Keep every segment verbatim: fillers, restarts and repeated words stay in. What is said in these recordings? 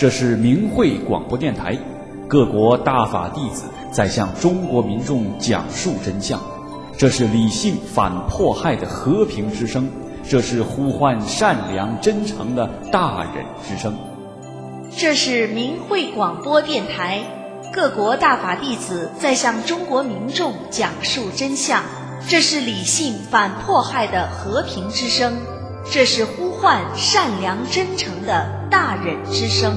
这是明慧广播电台，各国大法弟子在向中国民众讲述真相。这是理性反迫害的和平之声，这是呼唤善良真诚的大忍之声。 这是明慧广播电台，各国大法弟子在向中国民众讲述真相。这是理性反迫害的和平之声，这是呼唤善良真诚的大忍之声。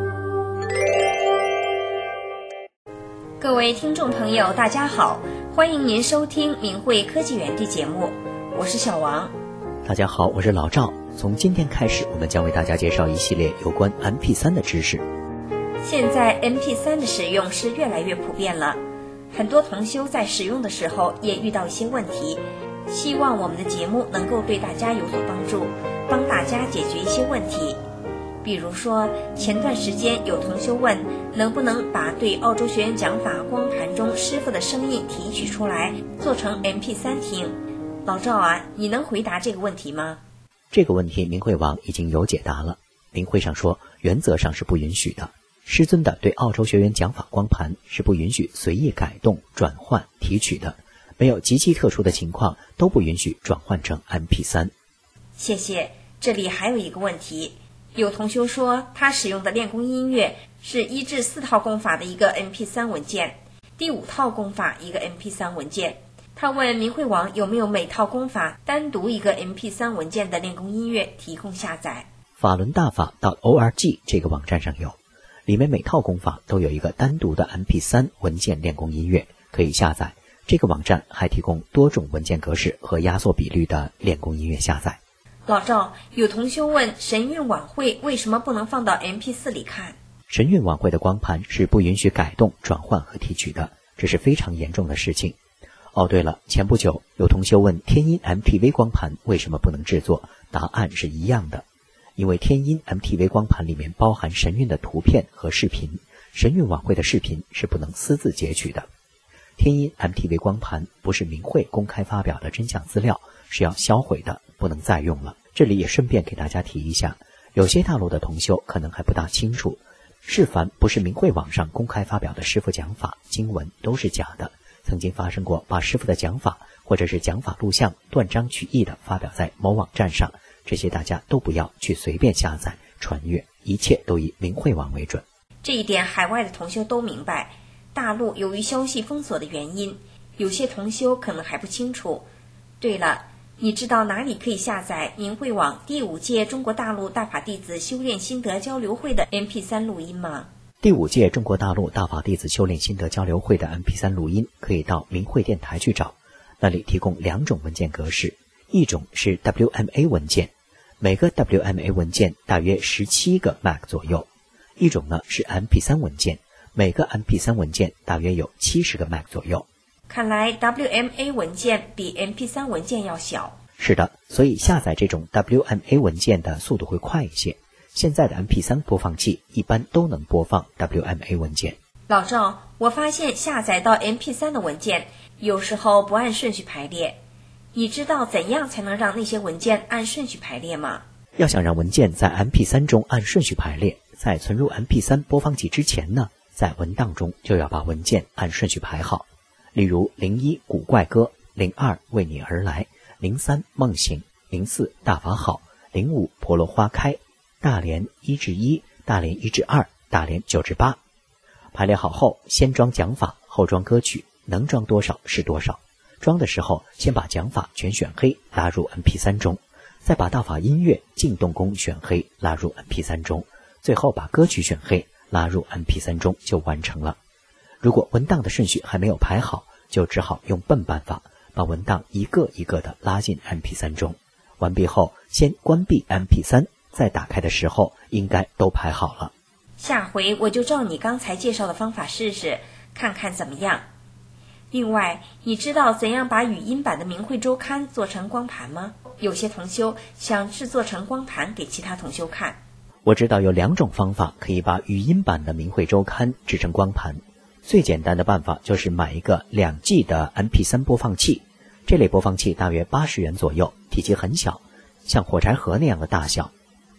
各位听众朋友，大家好，欢迎您收听明慧科技园地节目，我是小王。 大家好，我是老赵。从今天开始，我们将为大家介绍一系列有关 M P 三 的知识。 现在 M P 三 的使用是越来越普遍了，很多同修在使用的时候也遇到一些问题，希望我们的节目能够对大家有所帮助，帮大家解决一些问题。比如说，前段时间有同修问，能不能把对澳洲学员讲法光盘中师父的声音提取出来，做成 M P 三 听？老赵啊，你能回答这个问题吗？ 这个问题明慧网已经有解答了。明慧上说，原则上是不允许的。师尊的对澳洲学员讲法光盘是不允许随意改动、转换、提取的，没有极其特殊的情况都不允许转换成 M P 三。 谢谢。这里还有一个问题，有同修说他使用的练功音乐是一至四套功法的一个 M P 三 文件，第五套功法一个 M P 三 文件。他问明慧网有没有每套功法单独一个 M P 三 文件的练功音乐提供下载。 法轮大法 .org 这个网站上有，里面每套功法都有一个单独的 M P 三 文件练功音乐可以下载。这个网站还提供多种文件格式和压缩比率的练功音乐下载。 老赵，有同修问神韵晚会为什么不能放到 M P 四 里看？ 神韵晚会的光盘是不允许改动、转换和提取的，这是非常严重的事情。哦，对了，前不久有同修问天音 M T V 光盘为什么不能制作，答案是一样的。因为天音 M T V 光盘里面包含神韵的图片和视频，神韵晚会的视频是不能私自截取的。天音 M T V 光盘不是明慧公开发表的真相资料，是要销毁的，不能再用了。这里也顺便给大家提一下，有些大陆的同修可能还不大清楚，是凡不是明慧网上公开发表的师父讲法经文都是假的。曾经发生过把师父的讲法或者是讲法录像断章取义的发表在某网站上，这些大家都不要去随便下载传阅，一切都以明慧网为准。 这一点海外的同修都明白，大陆由于消息封锁的原因，有些同修可能还不清楚。对了，你知道哪里可以下载明慧网第五届中国大陆大法弟子修炼心得交流会的 M P 三 录音吗？ 第五届中国大陆大法弟子修炼心得交流会的 M P 三 录音可以到明慧电台去找，那里提供两种文件格式，一种是 W M A 文件，每个 W M A 文件大约十七个 M A C 左右；一种呢是 M P 三 文件，每个 M P 三 文件大约有七十个 M A C 左右。 看来 W M A 文件比 M P 三 文件要小。 是的，所以下载这种 W M A 文件的速度会快一些。现在的 M P 三 播放器一般都能播放 W M A 文件。 老赵，我发现下载到 M P 三 的文件有时候不按顺序排列，你知道怎样才能让那些文件按顺序排列吗？ 要想让文件在 M P 三 中按顺序排列，在存入 M P 三 播放器之前呢，在文档中就要把文件按顺序排好。例如零一古怪歌，零二为你而来，零三梦醒，零四大法好，零五婆罗花开，大连一至一，大连一至二，大连九至八。排列好后，先装讲法，后装歌曲，能装多少是多少。装的时候，先把讲法全选黑，拉入 M P 三 中，再把大法音乐静动功选黑，拉入 M P 三 中，最后把歌曲选黑，拉入 M P 三 中就完成了。如果文档的顺序还没有排好，就只好用笨办法，把文档一个一个的拉进 M P 三 中。完毕后，先关闭 M P 三，再打开的时候应该都排好了。 下回我就照你刚才介绍的方法试试，看看怎么样。另外，你知道怎样把语音版的明慧周刊做成光盘吗？有些同修想制作成光盘给其他同修看。 我知道有两种方法可以把语音版的明慧周刊制成光盘。最简单的办法就是买一个两 G 的 M P 三 播放器，这类播放器大约八十元左右，体积很小，像火柴盒那样的大小。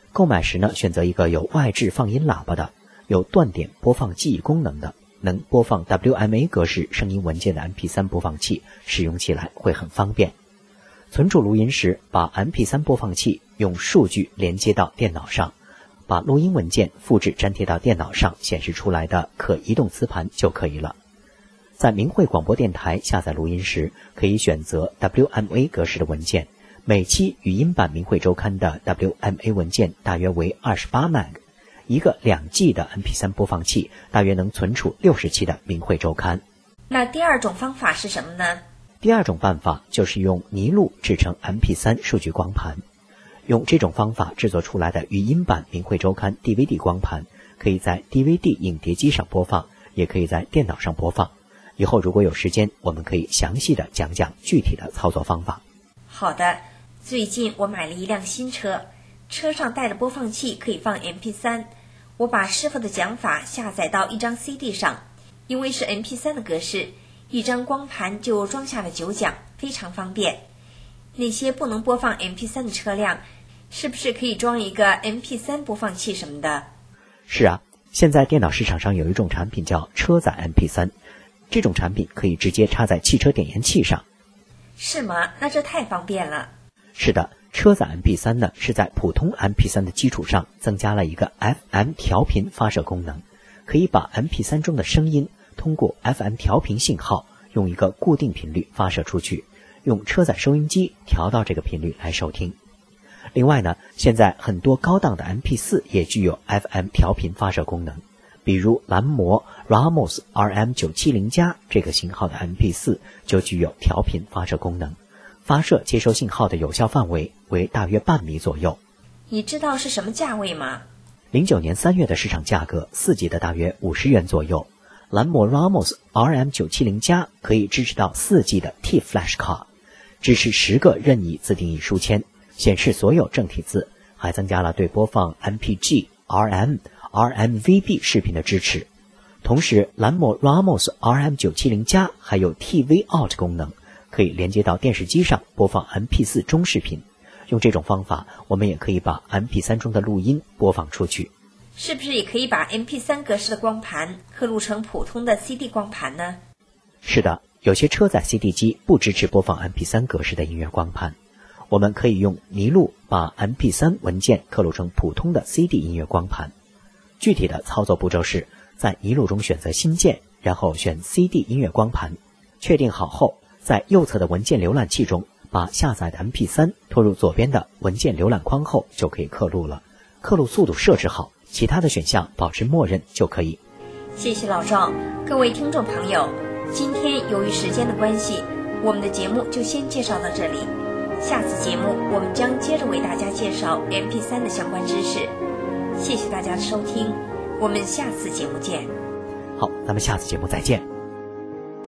购买时呢，选择一个有外置放音喇叭的、有断点播放记忆功能的、能播放 W M A 格式声音文件的 M P 三 播放器，使用起来会很方便。存储录音时，把 M P 三 播放器用数据连接到电脑上，把录音文件复制粘贴到电脑上显示出来的可移动磁盘就可以了。在明慧广播电台下载录音时，可以选择 W M A 格式的文件，每期语音版明慧周刊的 W M A 文件大约为二十八 M B， 一个两 G 的 M P 三 播放器大约能存储六十期的明慧周刊。 那第二种方法是什么呢？ 第二种办法就是用尼路制成 M P 三 数据光盘。用这种方法制作出来的语音版明慧周刊 D V D 光盘，可以在 D V D 影碟机上播放，也可以在电脑上播放。以后如果有时间，我们可以详细的讲讲具体的操作方法。 好的，最近我买了一辆新车，车上带的播放器可以放 M P 三， 我把师傅的讲法下载到一张 C D 上，因为是 M P 三 的格式，一张光盘就装下了九讲，非常方便。那些不能播放 M P 三 的车辆，是不是可以装一个 M P 三 播放器什么的？ 是啊，现在电脑市场上有一种产品叫车载 M P 三， 这种产品可以直接插在汽车点烟器上。 是吗？那这太方便了。 是的，车载 M P 三 呢是在普通 M P 三 的基础上增加了一个 F M 调频发射功能，可以把 M P 三 中的声音通过 F M 调频信号用一个固定频率发射出去，用车载收音机调到这个频率来收听。另外呢，现在很多高档的 M P 四 也具有 F M 调频发射功能，比如蓝魔 Ramos R M 九七零加 这个型号的 M P 四 就具有调频发射功能，发射接收信号的有效范围为大约半米左右。 你知道是什么价位吗？ 零九年三月的市场价格，四 G 的大约五十元左右。蓝魔 Ramos R M 九七零加 可以支持到 四 G 的 T Flash 卡，支持十个任意自定义书签，显示所有正体字，还增加了对播放 M P G、R M、R M V B 视频的支持。同时，蓝魔 Ramos R M 九七零加 还有 T V Out 功能，可以连接到电视机上播放 M P 四 中视频。用这种方法，我们也可以把 M P 三 中的录音播放出去。 是不是也可以把 M P 三 格式的光盘刻录成普通的 C D 光盘呢？ 是的，有些车载 C D 机不支持播放 M P 三 格式的音乐光盘，我们可以用尼路把 M P 三 文件刻录成普通的 C D 音乐光盘。具体的操作步骤是，在尼路中选择新建，然后选 C D 音乐光盘，确定好后，在右侧的文件浏览器中把下载的 M P 三 拖入左边的文件浏览框后，就可以刻录了。刻录速度设置好，其他的选项保持默认就可以。 谢谢老赵。各位听众朋友，今天由于时间的关系，我们的节目就先介绍到这里。下次节目我们将接着为大家介绍 M P 三 的相关知识。谢谢大家的收听，我们下次节目见。 好，咱们下次节目再见。